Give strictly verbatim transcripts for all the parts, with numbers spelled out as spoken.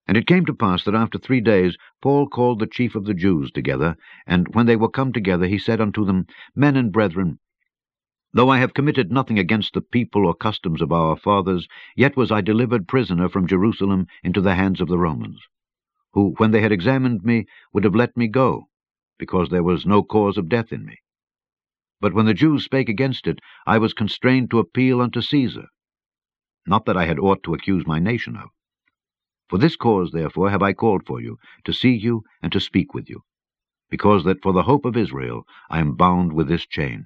And it came to pass that after three days Paul called the chief of the Jews together, and when they were come together, he said unto them, Men and brethren, though I have committed nothing against the people or customs of our fathers, yet was I delivered prisoner from Jerusalem into the hands of the Romans, who, when they had examined me, would have let me go, because there was no cause of death in me. But when the Jews spake against it, I was constrained to appeal unto Caesar, not that I had aught to accuse my nation of. For this cause, therefore, have I called for you, to see you and to speak with you, because that for the hope of Israel I am bound with this chain.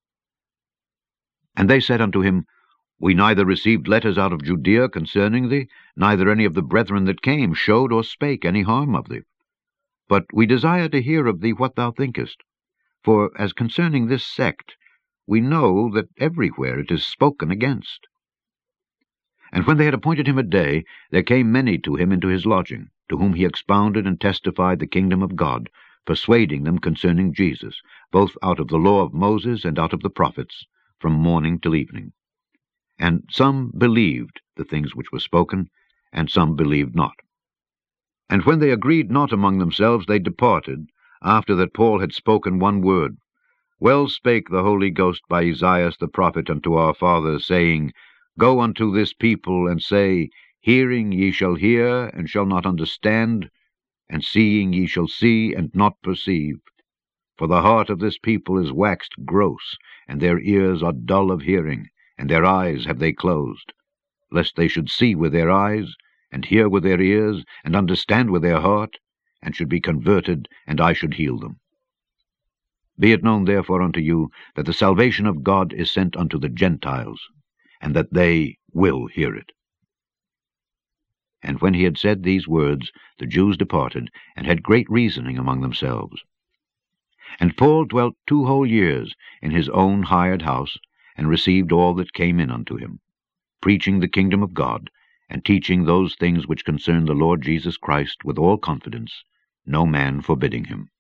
And they said unto him, We neither received letters out of Judea concerning thee, neither any of the brethren that came showed or spake any harm of thee. But we desire to hear of thee what thou thinkest. For as concerning this sect, we know that everywhere it is spoken against. And when they had appointed him a day, there came many to him into his lodging, to whom he expounded and testified the kingdom of God, persuading them concerning Jesus, both out of the law of Moses and out of the prophets, from morning till evening. And some believed the things which were spoken, and some believed not. And when they agreed not among themselves, they departed, after that Paul had spoken one word. Well spake the Holy Ghost by Esaias the prophet unto our fathers, saying, Go unto this people, and say, Hearing ye shall hear, and shall not understand, and seeing ye shall see, and not perceive. For the heart of this people is waxed gross, and their ears are dull of hearing, and their eyes have they closed, lest they should see with their eyes, and hear with their ears, and understand with their heart, and should be converted, and I should heal them. Be it known therefore unto you, that the salvation of God is sent unto the Gentiles, and that they will hear it. And when he had said these words, the Jews departed, and had great reasoning among themselves. And Paul dwelt two whole years in his own hired house, and received all that came in unto him, preaching the kingdom of God, and teaching those things which concern the Lord Jesus Christ with all confidence, no man forbidding him.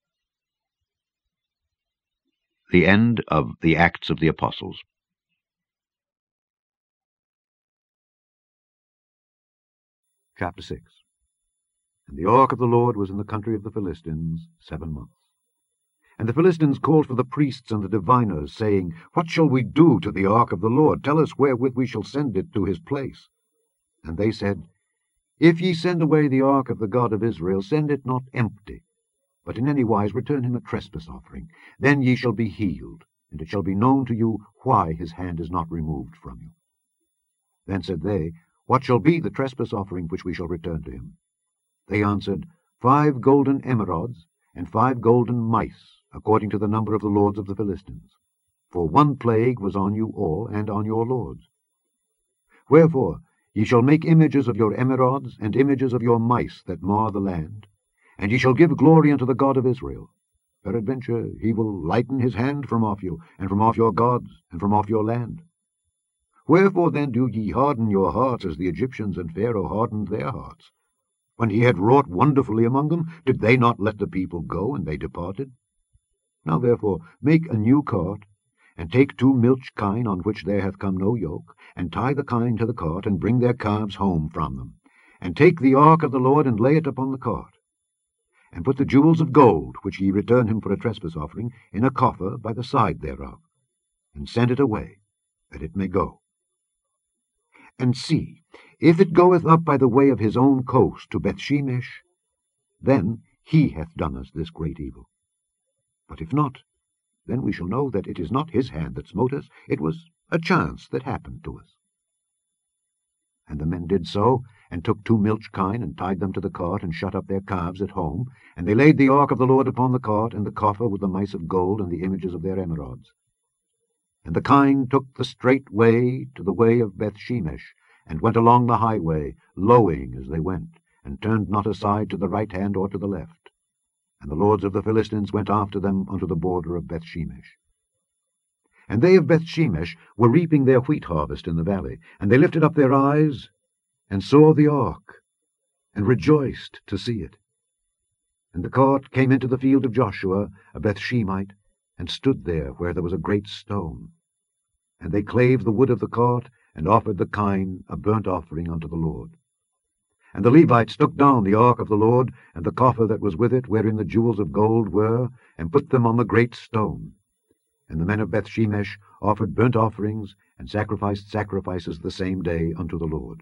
The end of the Acts of the Apostles. Chapter six. And the ark of the Lord was in the country of the Philistines seven months. And the Philistines called for the priests and the diviners, saying, What shall we do to the ark of the Lord? Tell us wherewith we shall send it to his place. And they said, If ye send away the ark of the God of Israel, send it not empty, but in any wise return him a trespass offering. Then ye shall be healed, and it shall be known to you why his hand is not removed from you. Then said they, What shall be the trespass offering which we shall return to him? They answered, Five golden emerods, and five golden mice, according to the number of the lords of the Philistines. For one plague was on you all, and on your lords. Wherefore ye shall make images of your emerods, and images of your mice that mar the land, and ye shall give glory unto the God of Israel. Peradventure he will lighten his hand from off you, and from off your gods, and from off your land. Wherefore then do ye harden your hearts, as the Egyptians and Pharaoh hardened their hearts? When he had wrought wonderfully among them, did they not let the people go, and they departed? Now therefore make a new cart, and take two milch kine on which there hath come no yoke, and tie the kine to the cart, and bring their calves home from them. And take the ark of the Lord, and lay it upon the cart. And put the jewels of gold, which ye return him for a trespass offering, in a coffer by the side thereof, and send it away, that it may go. And see, if it goeth up by the way of his own coast to Bethshemesh, then he hath done us this great evil. But if not, then we shall know that it is not his hand that smote us, it was a chance that happened to us. And the men did so, and took two milch kine, and tied them to the cart, and shut up their calves at home. And they laid the ark of the Lord upon the cart, and the coffer with the mice of gold, and the images of their emerods. And the kine took the straight way to the way of Bethshemesh, and went along the highway, lowing as they went, and turned not aside to the right hand or to the left. And the lords of the Philistines went after them unto the border of Bethshemesh. And they of Bethshemesh were reaping their wheat harvest in the valley, and they lifted up their eyes, and saw the ark, and rejoiced to see it. And the cart came into the field of Joshua, a Bethshemite, and stood there where there was a great stone. And they clave the wood of the cart, and offered the kine a burnt offering unto the Lord. And the Levites took down the ark of the Lord, and the coffer that was with it, wherein the jewels of gold were, and put them on the great stone. And the men of Bethshemesh offered burnt offerings, and sacrificed sacrifices the same day unto the Lord.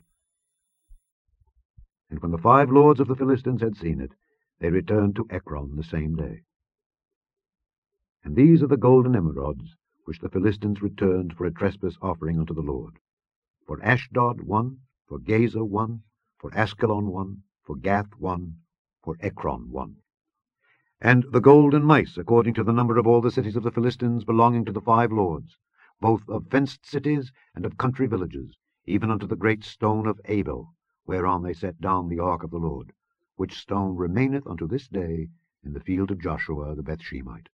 And when the five lords of the Philistines had seen it, they returned to Ekron the same day. And these are the golden emerods, which the Philistines returned for a trespass offering unto the Lord. For Ashdod one, for Gaza one, for Askelon one, for Gath one, for Ekron one. And the gold and mice, according to the number of all the cities of the Philistines belonging to the five lords, both of fenced cities and of country villages, even unto the great stone of Abel, whereon they set down the ark of the Lord, which stone remaineth unto this day in the field of Joshua the Bethshemite.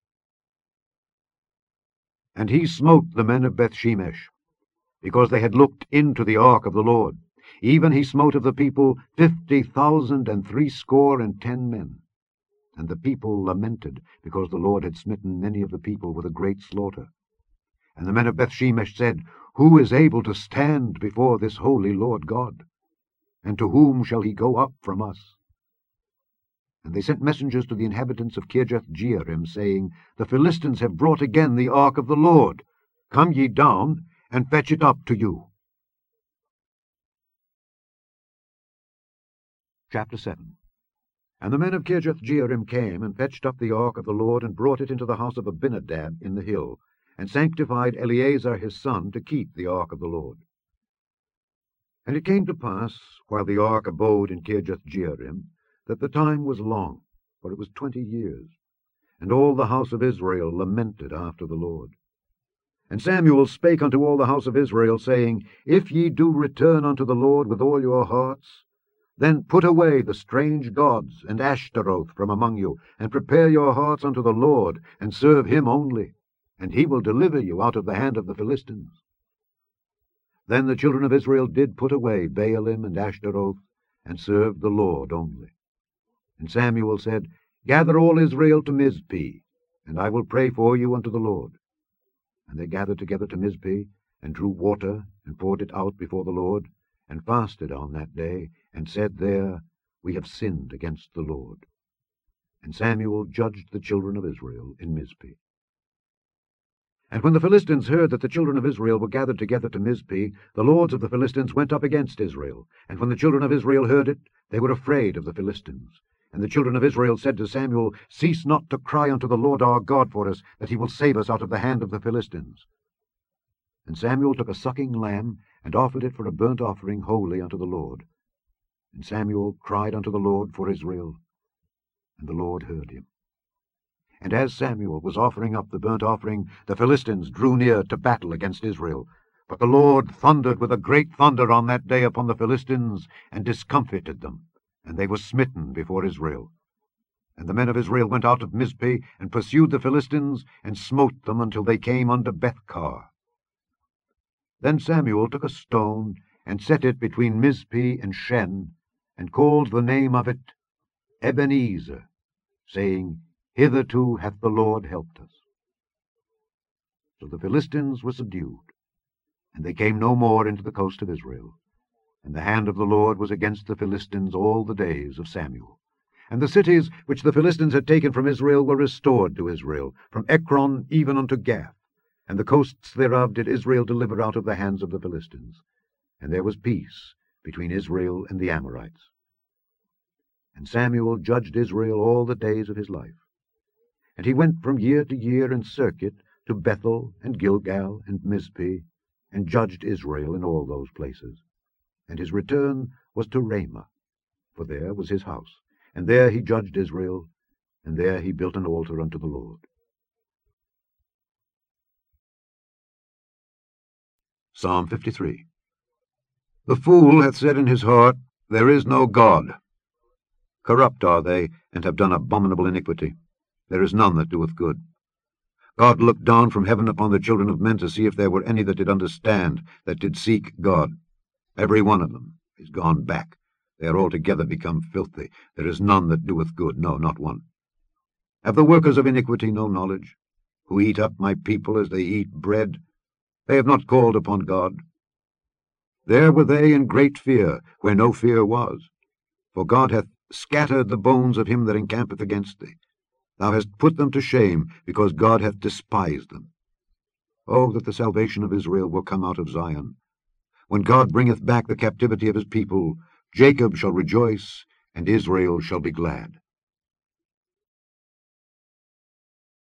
And he smote the men of Bethshemesh, because they had looked into the ark of the Lord. Even he smote of the people fifty thousand and threescore and ten men. And the people lamented, because the Lord had smitten many of the people with a great slaughter. And the men of Bethshemesh said, Who is able to stand before this holy Lord God? And to whom shall he go up from us? And they sent messengers to the inhabitants of Kirjath-jearim, saying, The Philistines have brought again the ark of the Lord. Come ye down, and fetch it up to you. Chapter seven. And the men of Kirjath-jearim came, and fetched up the ark of the Lord, and brought it into the house of Abinadab in the hill, and sanctified Eleazar his son to keep the ark of the Lord. And it came to pass, while the ark abode in Kirjath-jearim, that the time was long, for it was twenty years. And all the house of Israel lamented after the Lord. And Samuel spake unto all the house of Israel, saying, If ye do return unto the Lord with all your hearts, then put away the strange gods and Ashtaroth from among you, and prepare your hearts unto the Lord, and serve him only, and he will deliver you out of the hand of the Philistines. Then the children of Israel did put away Baalim and Ashtaroth, and served the Lord only. And Samuel said, Gather all Israel to Mizpeh, and I will pray for you unto the Lord. And they gathered together to Mizpeh, and drew water, and poured it out before the Lord, and fasted on that day, and said there, We have sinned against the Lord. And Samuel judged the children of Israel in Mizpeh. And when the Philistines heard that the children of Israel were gathered together to Mizpeh, the lords of the Philistines went up against Israel. And when the children of Israel heard it, they were afraid of the Philistines. And the children of Israel said to Samuel, Cease not to cry unto the Lord our God for us, that he will save us out of the hand of the Philistines. And Samuel took a sucking lamb, and offered it for a burnt offering holy unto the Lord. And Samuel cried unto the Lord for Israel, and the Lord heard him. And as Samuel was offering up the burnt offering, the Philistines drew near to battle against Israel. But the Lord thundered with a great thunder on that day upon the Philistines, and discomfited them, and they were smitten before Israel. And the men of Israel went out of Mizpeh, and pursued the Philistines, and smote them until they came unto Bethkar. Then Samuel took a stone, and set it between Mizpeh and Shen, and called the name of it Ebenezer, saying, Hitherto hath the Lord helped us. So the Philistines were subdued, and they came no more into the coast of Israel. And the hand of the Lord was against the Philistines all the days of Samuel. And the cities which the Philistines had taken from Israel were restored to Israel, from Ekron even unto Gath. And the coasts thereof did Israel deliver out of the hands of the Philistines. And there was peace between Israel and the Amorites. And Samuel judged Israel all the days of his life. And he went from year to year in circuit to Bethel and Gilgal and Mizpeh, and judged Israel in all those places. And his return was to Ramah, for there was his house, and there he judged Israel, and there he built an altar unto the Lord. Psalm fifty-three. The fool hath said in his heart, There is no God. Corrupt are they, and have done abominable iniquity. There is none that doeth good. God looked down from heaven upon the children of men to see if there were any that did understand, that did seek God. Every one of them is gone back. They are altogether become filthy. There is none that doeth good, no, not one. Have the workers of iniquity no knowledge, who eat up my people as they eat bread? They have not called upon God. There were they in great fear, where no fear was. For God hath scattered the bones of him that encampeth against thee. Thou hast put them to shame, because God hath despised them. Oh, that the salvation of Israel will come out of Zion. When God bringeth back the captivity of his people, Jacob shall rejoice, and Israel shall be glad.